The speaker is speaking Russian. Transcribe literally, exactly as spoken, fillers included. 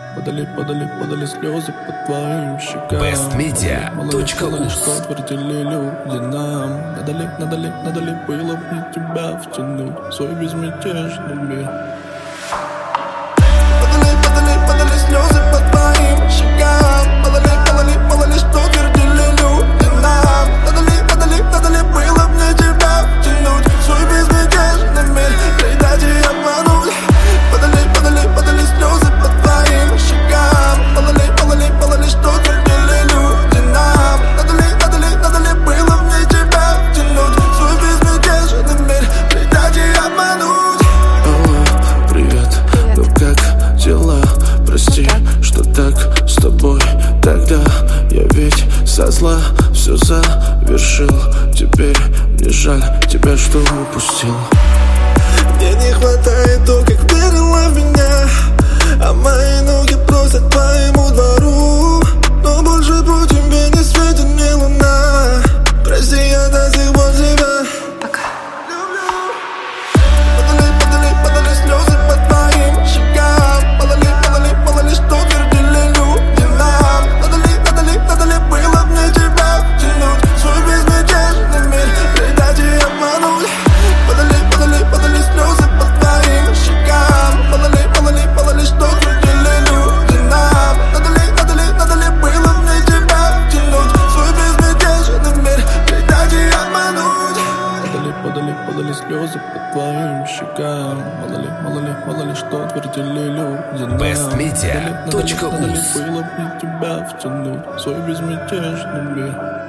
Падали, падали, падали слезы по твоим щекам. бест медиа точка Мало ли уз. что твердили люди нам. Надо ли, надо ли, надо ли было мне тебя втянуть в свой безмятежный мир. Падали, падали, падали слезы по твоим щекам. Мало ли, мало ли, мало ли что твердили люди нам. Надо ли, надо ли, надо ли было мне тебя втянуть в свой безмятежный мир, предать и обмануть. Падали, падали, падали слезы по твоим щекам. Мало ли, мало ли, мало ли что твердили люди нам. Надо ли, надо ли, надо ли было мне тебя втянуть в свой безмятежный мир, предать и обмануть. Алло, привет, ну как дела? Прости, что так с тобой тогда. Я ведь со зла все завершил. Теперь мне жаль тебя, что упустил. Мне не хватает то, как верила в меня, а мои ноги просят по твоему двору. Но больше по тебе не светит мне луна. Прости, я до сих пор тебя Пока. люблю. Падали, падали, падали слезы по твоим щекам. Мало ли, мало ли, мало ли что твердили люди нам. Надо ли, надо ли, надо ли было мне тебя втянуть в свой безмятежный мир, предать и обмануть. Падали, падали, падали слезы по твоим щекам. Мало ли, мало ли, мало ли что твердили люди нам. Надо ли, надо ли, надо ли было мне тебя втянуть в свой безмятежный мир, предать и обмануть. Падали, падали, падали слезы по твоим щекам. Мало ли, мало ли, мало ли что твердили люди нам. бест медиа точка Надо ли, надо ли уз. было мне тебя втянуть в свой безмятежный мир.